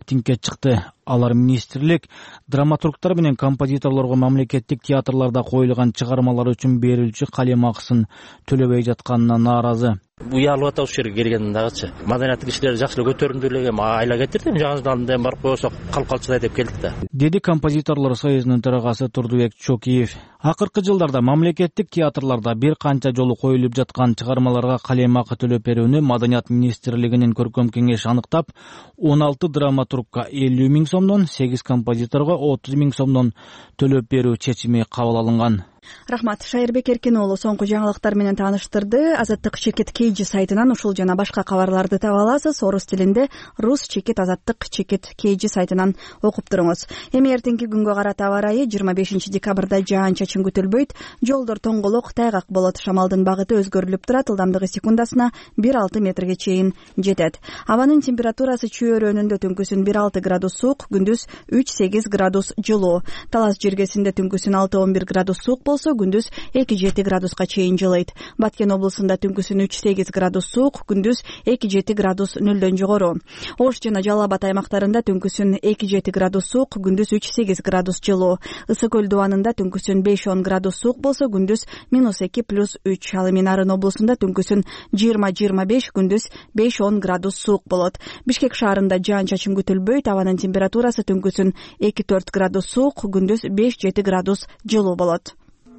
митингге чыкты. Алар министрлик драматургтар менен композиторлорго мамлекеттик театрларда коюлган чыгармалар үчүн берилчү калем акысын төлөбөй жатканына нааразы. Уялып атабыз ушул жерге келгенден дагычы. Маданияттык кишилер жакшы эле көтөрүмдүү эле айла кетирди. Жаңыдан барып койсок калып калчыдай деп келдик да. Деди композиторлор союзунун төрагасы Турдубек Чокиев. Акыркы жылдарда мамлекеттик театрларда бир канча жолу коюлуп жаткан чыгармаларга калем акы төлөп берүүнү Маданият министрлигинин көркөм кеңеши аныктап, 16 драматургка 50 000 сомдон, 8 композиторго 30 000 сомдон төлөп берүү чечими кабыл алынган. Рахмат. Шайырбек Эркин уулу соңку жаңылыктар менен тааныштырды. Азаттык чекит KG сайтынан ушул жана башка кабарларды таба аласыз. Орус тилинде рус чекит азаттык чекит KG сайтынан окуп туруңуз. Эми эртеңки күнгө карата аба ырайы 25 декабрда жаан-чачын күтүлбөйт. Жолдор тоңголок, тайгак болот. Шамалдын багыты өзгөрүлүп турат. Ылдамдыгы секундасына 1-6 метрге чейин жетет. Абанын температурасы чөйрөнүндө түнкүсүн 1-6 градус суук, күндүз 3-8 градус жылуу. Талас жергесинде түнкүсүн 6-11 градус суук болсо, күндүз 2-7 градуска чейин жылыйт. Баткен облусунда түнкүсүн 3-8 градус суук, күндүз 2-7 градус нөлдөн жогору. Ош жана Жалал Абад аймактарында түнкүсүн 2-7 градус суук, күндүз 3-8 градус жылуу. Ысык көл дубанында түнкүсүн 5-10 градус суук болсо, күндүз -2+3. Ал эми Нарын облусунда түнкүсүн 20-25, күндүз 5-10 градус суук болот. Бишкек шаарында жаан-чачын күтүлбөйт. Абанын температурасы түнкүсүн 2-4 градус суук, күндүз 5-7 градус жылуу болот.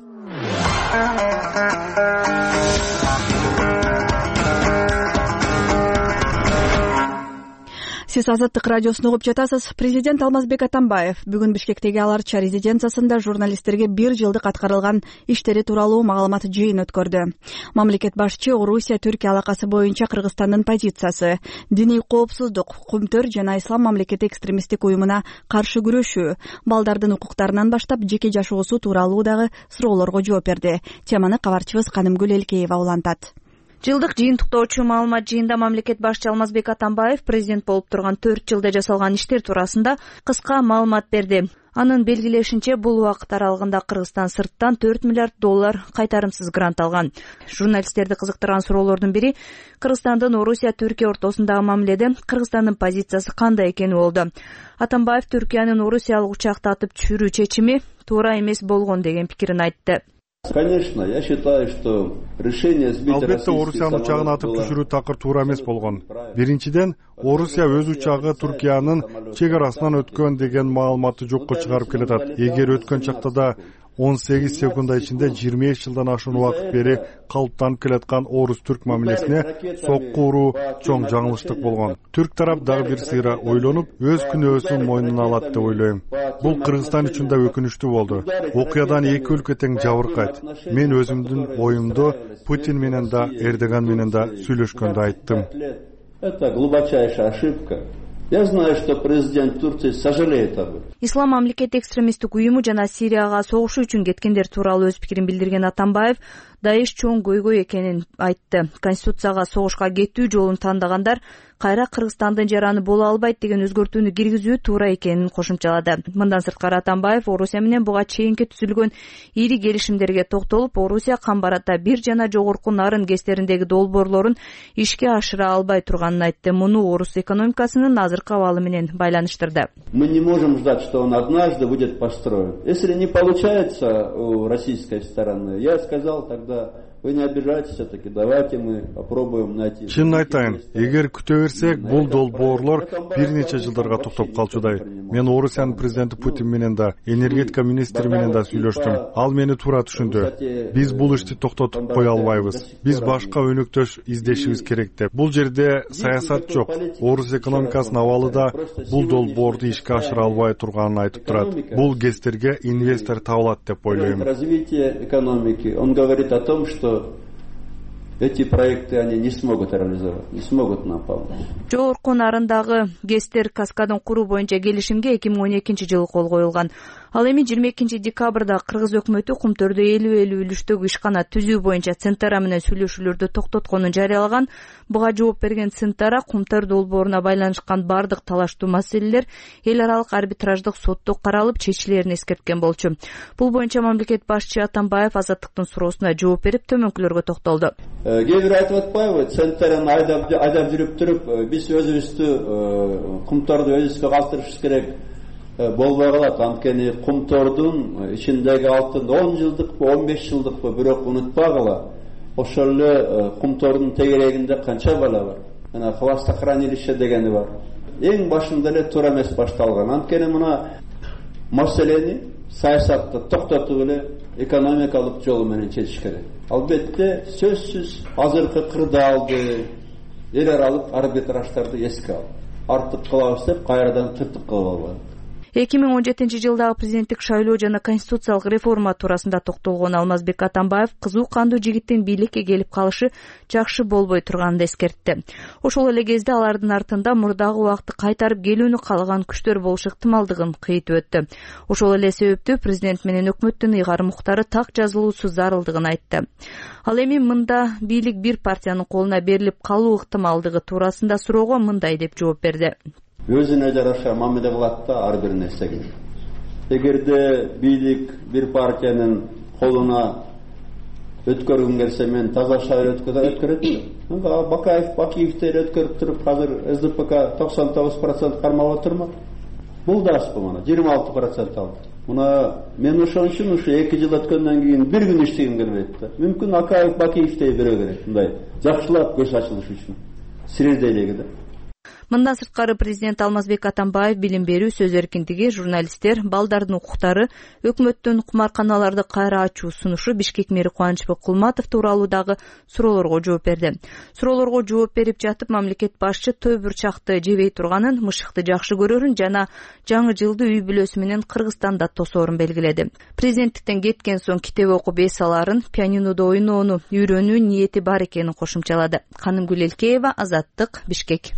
Сиз Азаттык радиосун угуп жатасыз. Президент Алмазбек Атамбаев бүгүн Бишкектеги Аларча резиденциясында журналисттерге 1 жылдык аткарылган иштери тууралуу маалымат жыйын өткөрдү. Мамлекет башчы Орусия-Түркия алакасы боюнча Кыргызстандын позициясы, диний коопсуздук, Кумтөр жана Ислам мамлекети экстремисттик уюмуна каршы күрөшүү, балдардын укуктарынан баштап жеке жашоосу тууралуу дагы суроолорго жооп берди. Теманы кабарчыбыз Канымгүл Элкеева улантат. Жылдык жыйынтыктоочу маалымат жыйында мамлекет башчы Алмазбек Атамбаев президент болуп турган 4 жылда жасалган иштер туурасында кыска маалымат берди. Анын белгилешинче, бул убакыт аралыгында Кыргызстан сырттан $4 миллиард кайтарымсыз грант алган. Журналисттерди кызыктырган суроолордун бири Кыргызстандын Орусия-Түркия ортосундагы мамиледе Кыргызстандын позициясы кандай экени болду. Атамбаев Түркиянын Орусиялык учакты атып түшүрүү чечими туура эмес болгон деген пикирин айтты. Конечно, я считаю, что решение сбить Албетте Орусиянын учагын атып түшүрүү такыр туура эмес болгон. Биринчиден, Орусия өз учагы Түркиянын чек арасынан өткөн деген маалыматты жокко чыгарып келатат. Эгер өткөн чакта да 18 секунда ичинде 25 жылдан ашуун убакыт бери калыптанып келаткан орус-түрк мамилесине сокку уруу чоң жаңылыштык болгон. Түрк тарап дагы бир сыйра ойлонуп, өз күнөөсүн мойнуна алат деп ойлойм. Бул Кыргызстан үчүн да өкүнүчтүү болду. Окуядан эки өлкө тең жабыркайт. Мен өзүмдүн оюмду Путин менен да, Эрдоган менен да сүйлөшкөндө айттым. Это глубочайшая ошибка. Я знаю, что президент Турции сожалеет об этом. Ислам мамлекети экстремисттик уюму жана Сирияга согушу үчүн кеткендер тууралуу өз пикирин билдирген Атамбаев Даиш чоң көйгөй экенин айтты. Конституцияга согушка кетүү жолун тандагандар кайра Кыргызстандын жараны боло албайт деген өзгөртүүнү киргизүү туура экенин кошумчалады. Мындан сырткары Атамбаев Орусия менен буга чейинки түзүлгөн ири келишимдерге токтолуп, Орусия Камбарата бир жана жогорку Нарын ГЭСтериндеги долбоорлорун ишке ашыра албай турганын айтты. Муну орус экономикасынын азыркы абалы менен байланыштырды. Мы не можем ждать, что он однажды будет построен. Если не получается у российской стороны, я сказал тогда, вы не обижайтесь, все-таки давайте мы попробуем найти. Чын айтайын, эгер күтө берсек, бул долбоорлор бир нече жылдарга токтоп калчудай. Мен Орусиянын президенти Путин менен да, энергетика министри менен да сүйлөштүм. Ал мени туура түшүндү. Биз бул ишти токтотуп кое албайбыз. Биз башка өнөктөш издешибиз керек деп. Бул жерде саясат жок. Орус экономикасынын абалы да бул долбоорду ишке ашыра албай турганын айтып турат. Бул ГЭСтерге инвестор табылат деп ойлойм. Развитие экономики. Он говорит о том, что эти проекты они не смогут реализовать, не смогут нам помочь. Жогорку Нарындагы ГЭСтер каскадын куруу боюнча келишимге 2012 жылы кол коюлган. Ал эми 22 декабрда Кыргыз өкмөтү Кумтөрдө 50-50 үлүштөгү ишкана түзүү боюнча Центара менен сүйлөшүүлөрдү токтотконун жарыялаган. Буга жооп берген Центара Кумтөр долбооруна байланышкан бардык талаштуу маселелер эл аралык арбитраждык сотто каралып чечилерин эскерткен болчу. Бул боюнча мамлекет башчы Атамбаев Азаттыктын суроосуна жооп берип төмөнкүлөргө токтолду. кээ бир айтып атпайбы, центтерин айдап жүрүп туруп, биз өзүбүздү кумторду өзүбүзгө калтырышыбыз керек болбой калат. Анткени кумтордун ичиндеги алтын 10 жылдыкпы, 15 жылдыкпы, бирок унутпагыла, ошол эле кумтордун тегерегинде канча бала бар. Мына хвостохранилище дегени бар. Эң башында эле туура эмес башталган. Анткени мына маселени саясатты токтотуп эле экономикалык жолу менен чечиш керек. Албетте сөзсүз азыркы кырдаалды, эл аралык арбитраждарды эске алып, артык кылабыз деп кайрадан тыртык кылып албайбыз. 2017-жылдагы президенттик шайлоо жана конституциялык реформа туурасында токтолгон Алмазбек Атамбаев кызуу кандуу жигиттин бийликке келип калышы жакшы болбой турганын эскертти. Ошол эле кезде алардын артында мурдагы убакытты кайтарып келүүнү каалаган күчтөр болушу ыктымалдыгын кыйтып өттү. Ошол эле себептүү президент менен өкмөттүн ыйгарым уктары так жазылуусу зарылдыгын айтты. Ал эми мында бийлик бир партиянын колуна берилип калуу ыктымалдыгы туурасында суроого мындай деп жооп берди. Өзүнө жараша мамиле кылат да ар бир нерсеге. Эгерде бийлик бир партиянын колуна өткөргүн келсе, мен таза шайлоо өткөрөт. Бакиевдер өткөрүп туруп, азыр СДПК 99% кармап отурму? Бул да аспы мына 26% алды. Мына мен ошон үчүн 2 жыл өткөндөн кийин бир күн иштегим келбейт да. Мүмкүн Акаев Бакиевдей бере керек, мындай жакшылап көз ачылыш үчүн. Сирердей эле да. Мындан сырткары президент Алмазбек Атамбаев билим берүү, сөз эркиндиги, журналисттер, балдардын укуктары, өкмөттүн кумарканаларды кайра ачуу сунушу, Бишкек мэри Кубанычбек Кулматов тууралуу дагы суроолорго жооп берди. Суроолорго жооп берип жатып, мамлекет башчы той бурчакты жебей турганын, мышыкты жакшы көрөрүн жана жаңы жылды үй бүлөсү менен Кыргызстанда тосоорун белгиледи. Президенттиктен кеткен соң китеп окуп эс аларын, пианинодо ойноону үйрөнүү ниети бар экенин кошумчалады. Канымгүл Элкеева, Азаттык, Бишкек.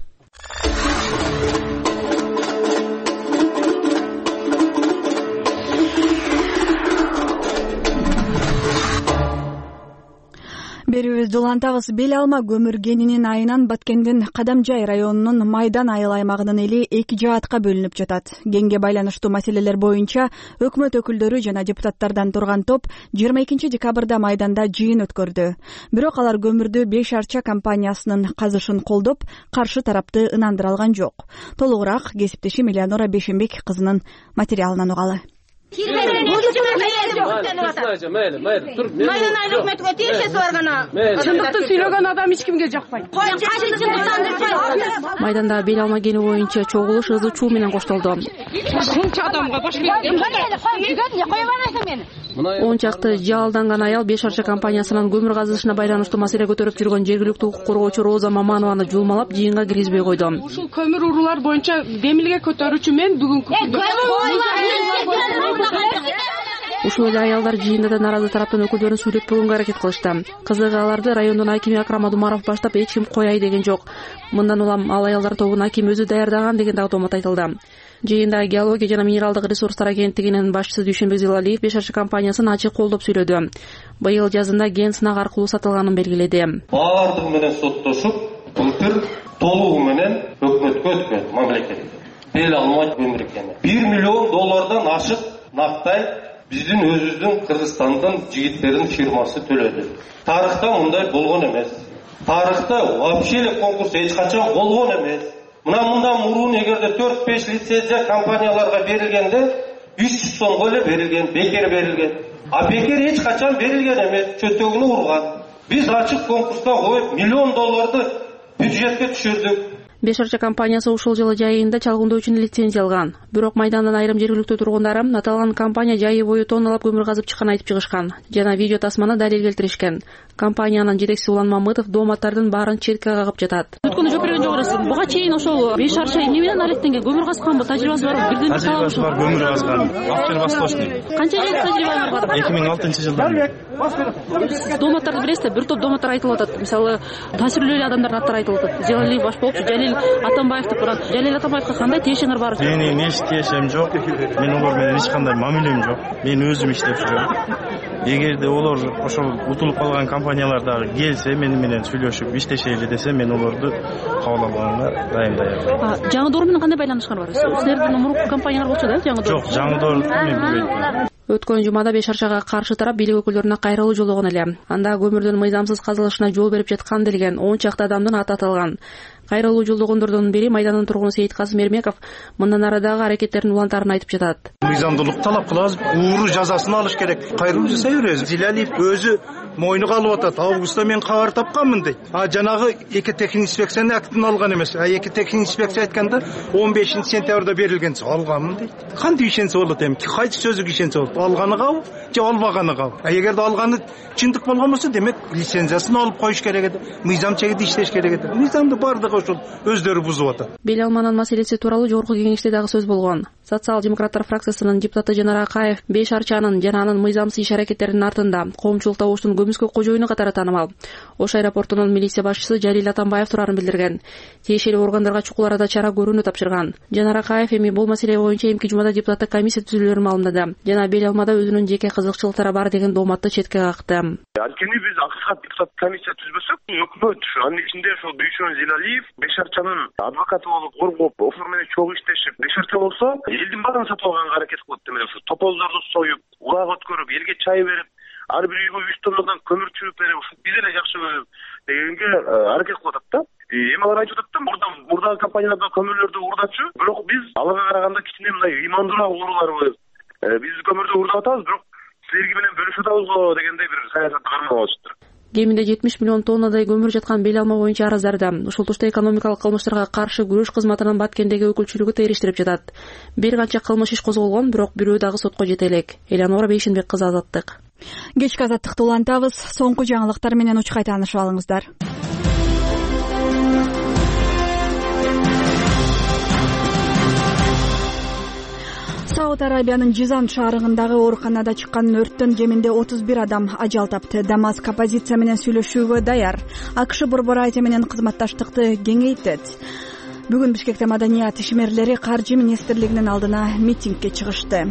Берүүбүздү улантабыз. Бел алма көмүр кенинин айынан Баткендин Кадамжай районунун Майдан айыл аймагынын эли 2 жаатка бөлүнүп жатат. Кенге байланыштуу маселелер боюнча өкмөт өкүлдөрү жана депутаттардан турган топ 22 декабрда Майданда жыйын өткөрдү. Бирок алар көмүрдү 5 арча компаниясынын казышын колдоп, каршы тарапты ынандыра алган жок. Толугураак кесиптешим Элеонора Бешенбек кызынын материалынан угалы. Чындыкты сүйлөгөн адам эч кимге жакпайт. Майданда бел алма кени боюнча чогулуш ызы чуу менен коштолду. Шунча адамга баш Он чакты жалданган аял 5 арча компаниясынын көмүр казышына байланыштуу маселе көтөрүп жүргөн жергиликтүү укук коргоочу Роза Маманованы жулмалап, жыйынга киргизбей койду. Ушул көмүр уруулар боюнча демилге көтөрүүчү мен бүгүнкү Ушул эле аялдар жыйында да наразы тараптын өкүлдөрүн сүйлөп турууга аракет кылышты. Кызыгы аларды райондун акими Акрам Адумаров баштап эч ким кояй деген жок. Мындан улам ал аялдар тобун аким өзү даярдаган деген дагы томот айтылды. Жыйында геология жана минералдык ресурстар агенттигинин башчысы Дүйшөнбек Зилалиев 5 арча компаниясын ачык колдоп сүйлөдү. Быйыл жазында ген сынак аркылуу сатылганын белгиледи. Баардыгы менен соттошуп, былтыр толугу менен өкмөткө өткөн мамлекет. Бел алма көмүр экени. $1 миллион ашык нактай биздин өзүбүздүн Кыргызстандын жигиттеринин фирмасы төлөдү. Тарыхта мындай болгон эмес. Тарыхта вообще эле конкурс эч качан болгон эмес. Мындан мурун эгерде 4-5 лицензия компанияларга берилгенде 300 сомго эле берилген, бекер берилген. А бекер эч качан берилген эмес, чөтөгүнү урган. Биз ачык конкурска коюп $1 миллион бюджетке түшүрдүк. 5 арча компаниясы ушул жылы жайында чалгындоо үчүн лицензия алган. Бирок Майдандан айрым жергиликтүү тургундары аталган компания жайы бою тонналап көмүр казып чыкканын айтып чыгышкан жана видео тасманы далил келтиришкен. Компаниянын жетекчиси Улан Мамытов дооматтардын баарын четке кагып жатат. Өткөндө жооп берген жок элесиз. Буга чейин ошол 5 арча эмне менен ареттенген? Көмүр казганбы? Тажрыйбасы барбы? Бирден тажрыйбасы бар, көмүр казган. Автор восточный. Канча жыл тажрыйба бар? 2006-жылдан. Дооматтарды билесизби? Бир топ дооматтар айтылып атат. Мисалы, таасирлүү адамдардын аттары айтылып атат. Зелалиев баш болчу, Жалил Атамбаев деп барат. Жалил Атамбаевга кандай тиешеңер бар? Менин эч тиешем жок. Мен олар менен эч кандай мамилем жок. Мен өзүм иштеп жүрөм. Эгерде олар ошол утулуп калган компаниялар дагы келсе, мени менен сүйлөшүп иштешели десе, мен олорду кабыл алганга дайым. Жаңы доор менен кандай байланышыңар бар? Силердин мурунку компаниялар болчу да, жаңы доор? Жок, жаңы доор мен билбейм. Өткөн жумада Беш Арчага каршы тарап бийлик өкүлдөрүнө кайрылуу жолугон эле. Анда көмүрдүн мыйзамсыз казылышына жол берип жаткан делген 10 чакты адамдын аты аталган. Кайрылуу жолдогондордун бири Майдандын тургуну Сейиткасым Эрмеков мындан арадагы аракеттердин улантарын айтып жатат. Мыйзамдуулук талап кылабыз, ууру жазасын алыш керек. Кайрылуу жасай беребиз. Зилалиев өзү мойнуга алып атат. Августта мен кабар тапканмын дейт. Жанагы эки техник инспекцияны актын алган эмес. Эки техник инспекция айтканда 15 сентябрда берилген алганмын дейт. Кантип ишенсе болот эми? Кайсы сөзүгө ишенсе болот? Алганы кабыл же албаганы кабыл? Эгерде алганы чындык болгон болсо, демек лицензиясын алып коюш керек эди. Мыйзам чегиде иштеш керек эди. Мыйзамды бардыгы ошол өздөрү бузуп атат. Бел алманын маселеси тууралуу жогорку кеңеште дагы сөз болгон. Социал-демократтар фракциясынын депутаты Жанар Акаев Беш Арчанын жана анын мыйзамсыз иш аракеттеринин артында коомчулук табуштун көмүскө кожоюну катары таанымал. Ош аэропортунун милиция башчысы Жалил Атамбаев турарын билдирген. Тиешелүү органдарга чукул арада чара көрүүнү тапшырган. Жанар Акаев эми бул маселе боюнча эмки жумада депутаттык комиссия түзүлөрүн маалымдады. Жана Бел алмада өзүнүн жеке кызыкчылыктары бар деген дооматты четке какты. Анткени биз акыркат депутаттык комиссия түзбөсөк, өкмөт анын ичинде ошол Бейшон Зилалиев Беш Арчанын адвокаты болуп коргоп, офер менен чогуу иштешип, Беш Арча болсо элдин баарын сатып алганга аракет кылып, демек ушу тополдорду союп, улак өткөрүп, элге чай берип, ар бир үйгө 3 тоннадан көмүр чүрүп берип, ушу биз эле жакшы дегенге аракет кылып атат да. Эми алар айтып атат да, мурдагы компанияларда көмүрлөрдү урдачу, бирок биз аларга караганда кичине мындай ыймандуураак ууруларбыз. Биз көмүрдү урдап атабыз, бирок силерге менен бөлүшүп атабыз го дегендей бир саясатты кармап алышыптыр. Кеминде 70 миллион тоннадай көмүр жаткан Бел алма боюнча араздарды ушул тушта экономикалык кылмыштарга каршы күрөш кызматынын Баткендеги өкүлчүлүгү териштирип жатат. Бир канча кылмыш иш козголгон, бирок бирөө дагы сотко жете элек. Элеонора Бейшенбек кызы, Азаттык. Кечки азаттыкты улантабыз. Соңку жаңылыктар менен учкай таанышып алыңыздар. Сауд Арабиянын Жизан шаарындагы ооруканада чыккан өрттөн кеминде 31 адам ажал тапты. Дамаск оппозиция менен сүйлөшүүгө даяр. АКШ Борбор Азия менен кызматташтыкты кеңейтет. Бүгүн Бишкекте маданият ишмерлери Каржы министрлигинин алдына митингге чыгышты.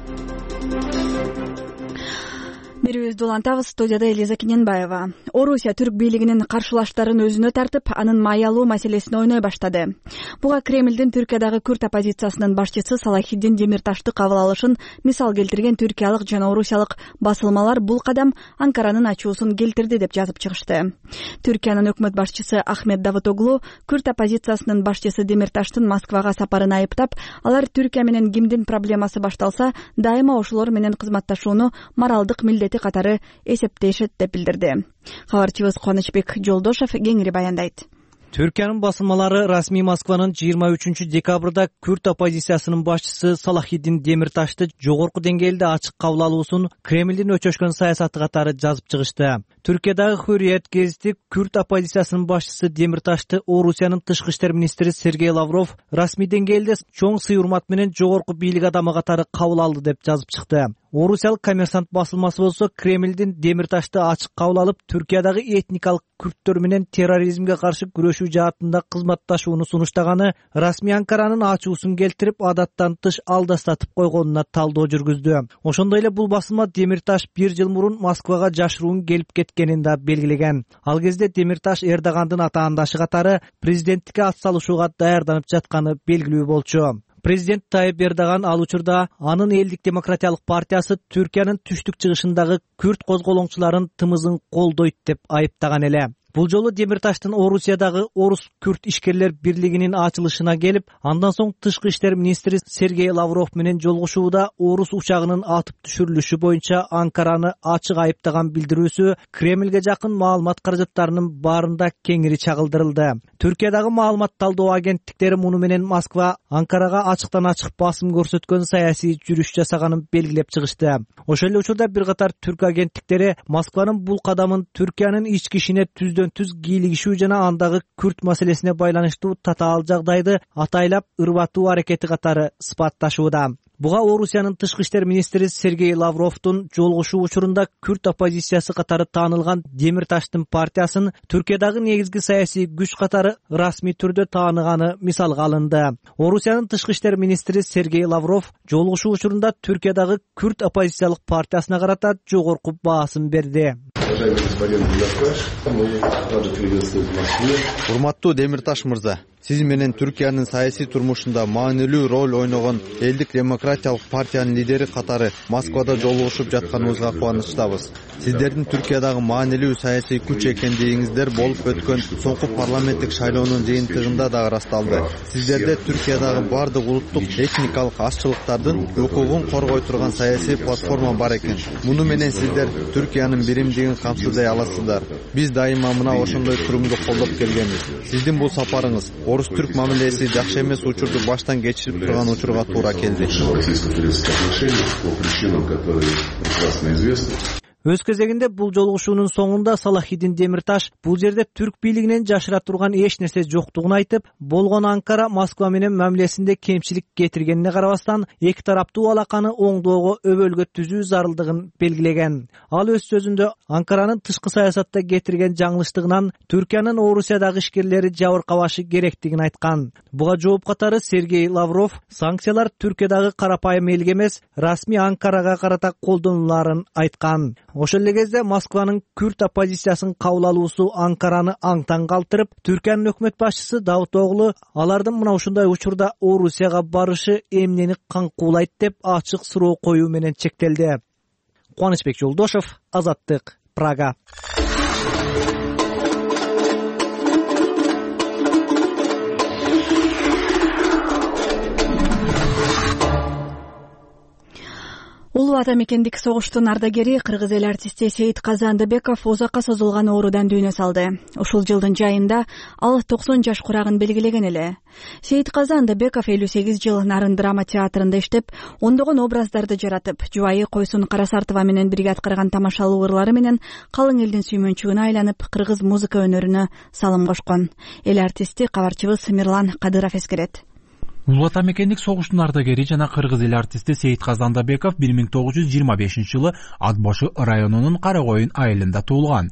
Берүүбүздү улантабыз. Студияда Элиза Кененбаева. Орусия түрк бийлигинин каршылаштарын өзүнө тартып, анын маялуу маселесин ойной баштады. Буга Кремлдин Түркиядагы күрд оппозициясынын башчысы Салахиддин Демирташты кабыл алышын мисал келтирген түркиялык жана орусиялык басылмалар бул кадам Анкаранын ачуусун келтирди деп жазып чыгышты. Түркиянын өкмөт башчысы Ахмед Давутоглу күрд оппозициясынын башчысы Демирташтын Москвага сапарын айыптап, алар Түркия менен кимдин проблемасы башталса, дайыма ошолор менен кызматташууну моралдык милдети катары эсептешет деп билдирди. Кабарчыбыз Кубанычбек Жолдошов кеңири баяндайт. Түркиянын басылмалары расмий Москванын 23 декабрда күрд оппозициясынын башчысы Салахиддин Демирташты жогорку деңгээлде ачык кабыл алуусун Кремлдин өчөшкөн саясаты катары жазып чыгышты. Түркиядагы Hürriyet гезити күрд оппозициясынын башчысы Демирташты Орусиянын тышкы иштер министри Сергей Лавров расмий деңгээлде чоң сый урмат менен жогорку бийлик адамы катары кабыл алды деп жазып чыкты. Орусиялык Коммерсант басылмасы болсо Кремлдин Демирташты ачык кабыл алып, Түркиядагы этникалык күрттөр менен терроризмге каршы күрөшүү жаатында кызматташууну сунуштаганы расмий Анкаранын ачуусун келтирип, адаттан тыш алдастатып койгонуна талдоо жүргүздү. Ошондой эле бул басылма Демирташ 1 жыл мурун Москвага жашыруун келип кеткенин да белгилеген. Ал кезде Демирташ Эрдогандын атаандашы катары президенттикке ат салышууга даярданып жатканы белгилүү болчу. Президент Тайып Эрдоган ал учурда анын элдик демократиялык партиясы Түркиянын түштүк чыгышындагы күрд козголоңчуларын тымызын колдойт деп айыптаган эле. Бул жолу Демирташтын Орусиядагы орус-күрд ишкерлер бирлигинин ачылышына келип, андан соң тышкы иштер министри Сергей Лавров менен жолугушууда орус учагынын атып түшүрүлүшү боюнча Анкараны ачык айыптаган билдирүүсү Кремлге жакын маалымат каражаттарынын баарында кеңири чагылдырылды. Түркиядагы маалымат талдоо агенттиктери муну менен Москва Анкарага ачыктан ачык басым көрсөткөн саясий жүрүш жасаганын белгилеп чыгышты. Ошол эле учурда бир катар түрк агенттиктери Москванын бул кадамын Түркиянын ички ишине түз кийлигишүү жана андагы күрд маселесине байланыштуу татаал жагдайды атайлап ырбатуу аракети катары сыпатташууда. Буга Орусиянын тышкы иштер министри Сергей Лавровдун жолугушуу учурунда күрд оппозициясы катары таанылган Демирташтын партиясын Түркиядагы негизги саясий күч катары расмий түрдө тааныганы мисалга алынды. Орусиянын тышкы иштер министри Сергей Лавров жолугушуу учурунда Түркиядагы күрд оппозициялык партиясына карата жогорку баасын берди. Урматтуу Демирташ мырза, Сиз менен Түркиянын саясий турмушунда маанилүү роль ойногон элдик демократиялык партиянын лидери катары Москвада жолугушуп жатканыбызга кубанычтабыз. Сиздердин Түркиядагы маанилүү саясий күч экендигиңиздер болуп өткөн соңку парламенттик шайлоонун жыйынтыгында да ырасталды. Сиздерде Түркиядагы бардык улуттук этникалык азчылыктардын укугун коргой турган саясий платформа бар экен. Муну менен сиздер Түркиянын биримдигин камсыздай аласыздар. Биз дайыма мына ошондой турумду колдоп келгенбиз. Сиздин бул сапарыңыз орус-түрк мамилеси жакшы эмес учурду баштан кечирип турган учурга туура келди. Өз кезегинде бул жолугушуунун соңунда Салахиддин Демирташ бул жерде түрк бийлигинен жашыра турган эч нерсе жоктугун айтып, болгон Анкара Москва менен мамилесинде кемчилик кетиргенине карабастан, эки тараптуу алаканы оңдоого өбөлгө түзүү зарылдыгын белгилеген. Ал өз сөзүндө Анкаранын тышкы саясатта кетирген жаңылыштыгынан Түркиянын Орусиядагы ишкерлери жабыркабашы керектигин айткан. Буга жооп катары Сергей Лавров санкциялар Түркиядагы карапайым элге эмес, расмий Анкарага карата колдонуларын айткан. Ошол эле кезде Москванын күрд оппозициясын кабыл алуусу Анкараны аң-таң калтырып, Түркиянын өкмөт башчысы Давутоглу алардын мына ушундай учурда Орусияга барышы эмнени каңкуулайт деп ачык суроо коюу менен чектелди. Кубанычбек Жолдошев, Азаттык, Прага. Улуу ата мекендик согуштун ардагери кыргыз эл артисти Сейитказы Андабеков узакка созулган оорудан дүйнө салды. Ушул жылдын жайында ал 90 жаш курагын белгилеген эле. Сейитказы Андабеков 58 жыл Нарын драма театрында иштеп, ондогон образдарды жаратып, жубайы Койсун Карасартова менен бирге аткарган тамашалуу ырлары менен калың элдин сүймөнчүгүнө айланып, кыргыз музыка өнөрүнө салым кошкон. Эл артисти кабарчыбыз Мирлан Кадыров эскерет. Улуу ата мекендик согуштун ардагери жана кыргыз эл артисти Сейитказы Андабеков 1925-жылы Атбошу районунун Карагойын айылында туулган.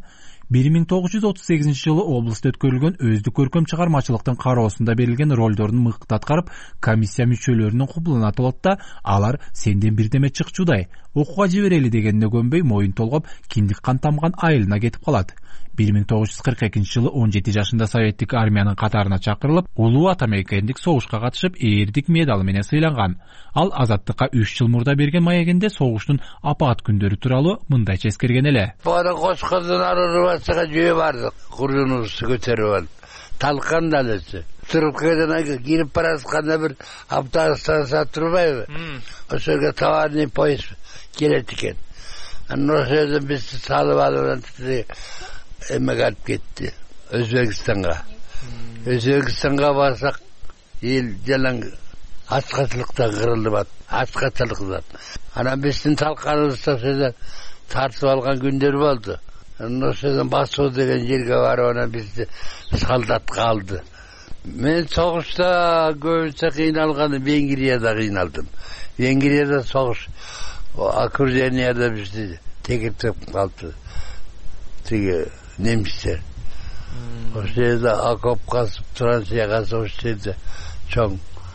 1938-жылы облустта өткөрүлгөн өздүк көркөм чыгармачылыктын кароосунда берилген ролдордун мыкты аткарып, комиссия мүчөлөрүнүн кубулуна толот да, алар сенден бирдеме чыкчудай, окууга жиберели дегенине көнбөй моюн толгоп, киндик кан тамган айылына кетип калат. 1942-жылы 17 жашында советтик армиянын катарына чакырылып, улуу ата мекендик согушка катышып, ээрдик медалы менен сыйланган. Ал азаттыкка 3 жыл мурда берген маегинде согуштун апаат күндөрү тууралуу мындайча эскерген эле. Бара Кошкоздон Арарубасыга жөө бардык, курунубузду көтөрүп алып, талкан далысы. Түркиядан кирип баратканда бир автостанция турбайбы? Ошого товарный поезд келет экен. Ошодон биз салып алып эмеге алып кетти, Өзбекстанга. Өзбекстанга барсак, эл жалаң ачкачылыкта кырылып, ачкачылыкта. Анан биздин талканыбызды тартып алган күндөр болду. Ошодон Басуу деген жерге барып, анан бизди солдатка алды. Мен согушта көбүнчө кыйналганы Венгрияда кыйналдым. Венгрияда согуш окруженияда бизди текиптеп калды. Тиги немистер. Ошол жерде окоп казып, Францияга ошол жерде чоң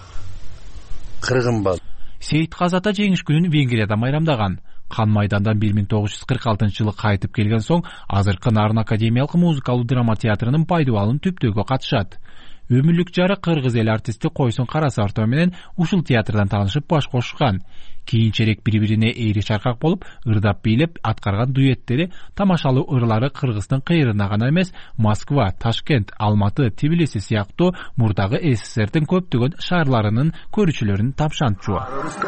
кыргын болду. Сейитказы ата жеңиш күнүн Венгрияда майрамдаган. Кан майдандан 1946-жылы кайтып келген соң, азыркы Нарын академиялык музыкалуу драма театрынын пайдубалын түптөөгө катышат. Өмүрлүк жары кыргыз эл артисти Койсун Карасартова менен ушул театрдан таанышып баш кошушкан. Кийинчерээк бири-бирине эйри чаркак болуп, ырдап бийлеп аткарган дуэттери, тамашалуу ырлары Кыргыздын кыйрына гана эмес, Москва, Ташкент, Алматы, Тбилиси сыяктуу мурдагы СССРдин көптөгөн шаарларынын көрүүчүлөрүн тамшантчу.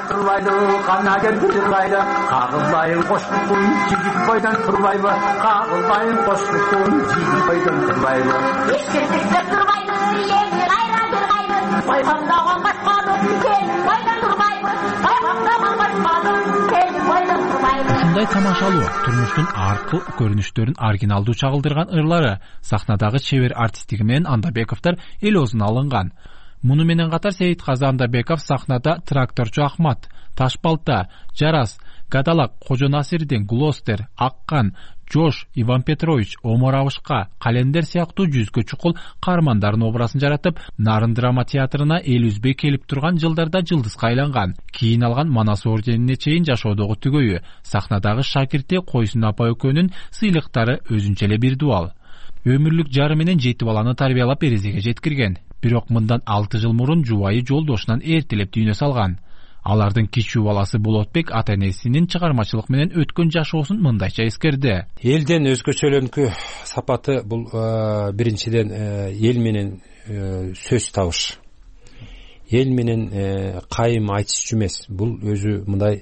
Ушундай тамашалуу, турмуштун аркы көрүнүштөрүн оригиналдуу чагылдырган ырлары, сахнадагы чебер артисттиги менен Андабековдор эл оозуна алынган. Муну менен катар Сейитказы Андабеков сахнада Тракторчу Ахмат, Ташбалта, Жарас, Гадалак, Кожо Насирдин, Глостер, Аккан, Жош, Иван Петрович, Омар Абышка, Календер сыяктуу жүзгө чукул каармандардын образын жаратып, Нарын драма театрына эл үзбөй келип турган жылдарда жылдызга айланган. Кийин алган Манас орденине чейин жашоодогу түгөйү, сахнадагы шакирти Койсун апа экөөнүн сыйлыктары өзүнчө эле бир дуал. Өмүрлүк жары менен 7 баланы тарбиялап эрезеге жеткирген. Бирок мындан 6 жыл мурун жубайы жолдошунан эртелеп дүйнө салган. Алардын кичүү баласы Болотбек ата-энесинин чыгармачылык менен өткөн жашоосун мындайча эскерди. Элден өзгөчөлөнкү сапаты бул биринчиден эл менен сөз табыш. Эл менен кайым айтыш эмес. Бул өзү мындай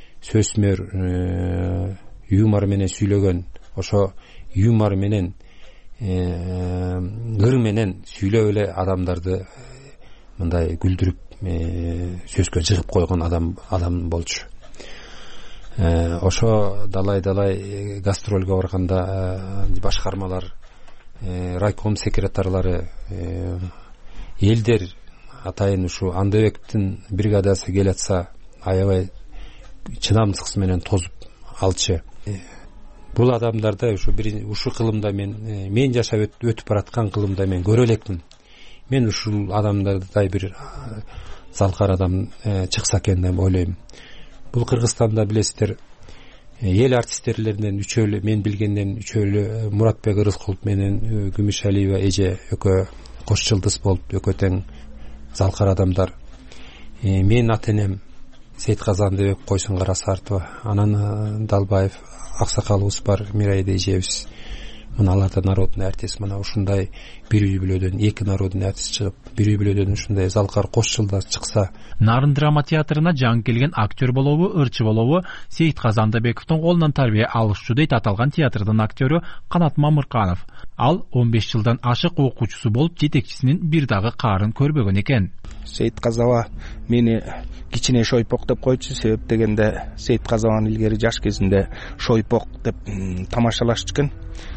сөзмөр юмор менен сүйлөгөн, ошо юмор менен ыр менен сүйлөп эле адамдарды мындай күлдүрүп сөзгө жыгып койгон адам болчу. Ошо далай гастролго барганда башкармалар, райком секретарлары, элдер атайын ушу Андыбектин бригадасы келатса аябай чыдамсыз менен тозуп алчу. Бул адамдарды ушу кылымда мен жашап өтүп бараткан кылымда мен көрө элекмин. Мен ушул адамдардай бир залкар адам чыкса экен деп ойлойм. Бул Кыргызстанда билесиздер, эл артисттерлеринен үчөөлү, мен билгенден үчөөлү Муратбек Ырыскулов менен Күмүшалиева эже экөө кош жылдыз болуп экөө тең залкар адамдар. Мен ата-энем Сейитказандыбек Койсун Карасартова, анан Далбаев аксакалыбыз бар, Мирайда эжебиз. Мына аларда народный артист, мына ушундай бир үй бүлөдөн эки народный артист чыгып, бир үй бүлөдөн ушундай залкар кош жылдаш чыкса. Нарын драма театрына жаңы келген актер болобу, ырчы болобу Сейитказандыбековдун колунан тарбия алышчу дейт аталган театрдын актёру Канат Мамырканов. Ал 15 жылдан ашык окуучусу болуп, жетекчисинин бир дагы каарын көрбөгөн экен. Сейитказова мени кичине шойпок деп койчу, себеп дегенде Сейитказованын илгери жаш кезинде шойпок деп тамашалашчу экен.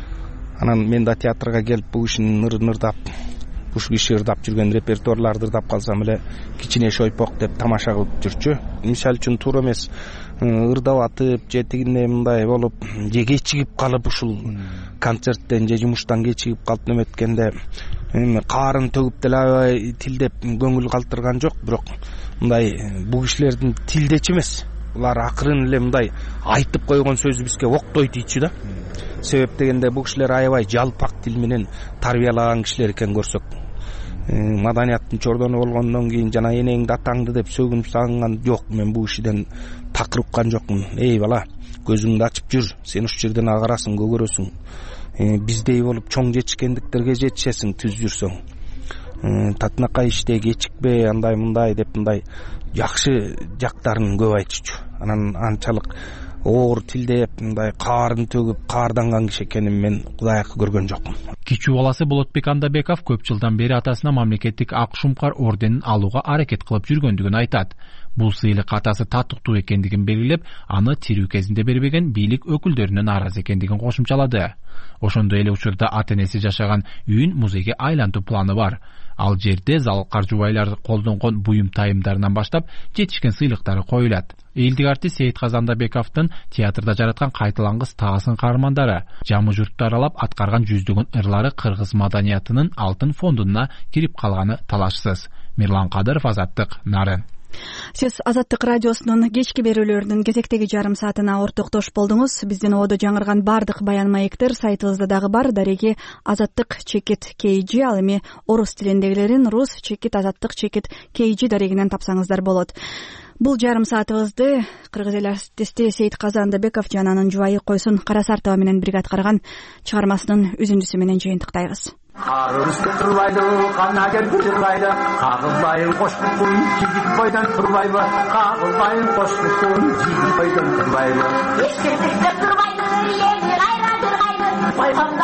Анан мен да театрга келип бул кишини ырдап, бул киши ырдап жүргөн репертуарларды ырдап калсам эле кичине шойпок деп тамаша кылып жүрчү. Мисалы үчүн туура эмес, ырдап атып, же тигиндей мындай болуп, же кечигип калып ушул концерттен же жумуштан кечигип калып неметкенде каарын төгүп деле аябай тилдеп көңүл калтырган жок, бирок мындай бул кишилердин тилдечи эмес. Булар акырын эле мындай айтып койгон сөзү бизге октойт ийчү да. Себеп дегенде бул кишилер аябай жалпак тил менен тарбиялаган кишилер экен көрсөк. Маданияттын чордону болгондон кийин жана энеңди атаңды деп сөгүнүп сагынган жок. Мен бул кишиден такыр уккан жокмун. Эй бала, көзүңдү ачып жүр, сен ушул жерден агарасың, көгөрөсүң. Биздей болуп чоң жетишкендиктерге жетишесиң түз жүрсөң. Татынакай иште кечикпе, андай мындай деп мындай жакшы жактарын көп айтчу. Анан анчалык оор тилдеп мындай каарын төгүп каарданган киши экенин мен кудайакы көргөн жокмун. Кичүү баласы Болотбек Андабеков көп жылдан бери атасына мамлекеттик Ак Шумкар орденин алууга аракет кылып жүргөндүгүн айтат. Бул сыйлык атасы татыктуу экендигин белгилеп, аны тирүү кезинде бербеген бийлик өкүлдөрүнүн нааразы экендигин кошумчалады. Ошондой эле учурда ата-энеси жашаган үйүн музейге айлантуу планы бар. Ал жерде залкар жубайлар колдонгон буюм тайымдарынан баштап жетишкен сыйлыктары коюлат. Элдик артист Сейитказандабековдун театрда жараткан кайталангыс таасын каармандары жамы журтту аралап аткарган жүздөгөн ырлары кыргыз маданиятынын алтын фондуна кирип калганы талашсыз. Мирлан Кадыров, Азаттык, Нарын. Сиз Азаттык радиосунун кечки берүүлөрүнүн кезектеги жарым саатына ортоктош болдуңуз. Биздин ободо жаңырган бардык баян маектер сайтыбызда дагы бар. Дареги azattik.kg, ал эми орус тилиндегилерин rus.azattik.kg дарегинен тапсаңыздар болот. Бул жарым саатыбызды кыргыз эл артисти Сейитказандыбеков жана анын жубайы Койсун Карасартова менен бирге аткарган чыгармасынын үзүндүсү менен жыйынтыктайбыз. Карыбызды турбайды, кана келип жыргайды, кагылбайын коштукун, жигит бойдон турбайбы, кагылбайын коштукун, жигит бойдон турбайбы. Эшкертикте турбайды, эми кайра жыргайды,